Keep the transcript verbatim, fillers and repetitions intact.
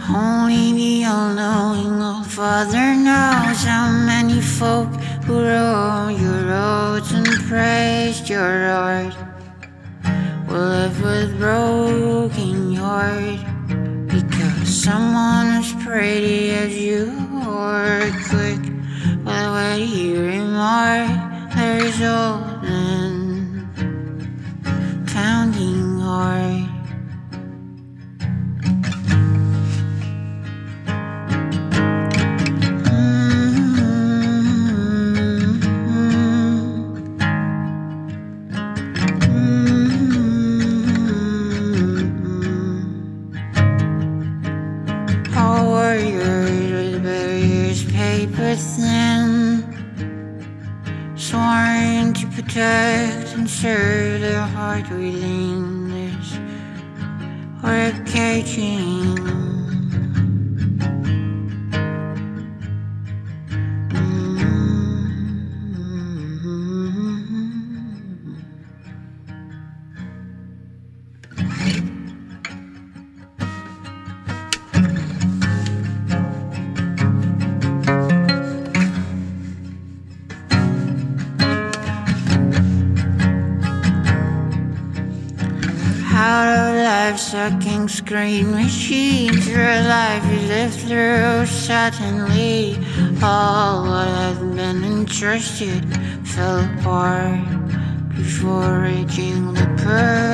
Only the all-knowing old Father knows how many folk who rode your roads and praised your art will live with broken heart, because someone as pretty as you are quick with a witty remark. There is olden pounding heart. Paper thin, sworn to protect and serve their heart willingness, or caging. Out of life-sucking screen machines, your life is lived through suddenly. All what had been entrusted fell apart before reaching the pearl.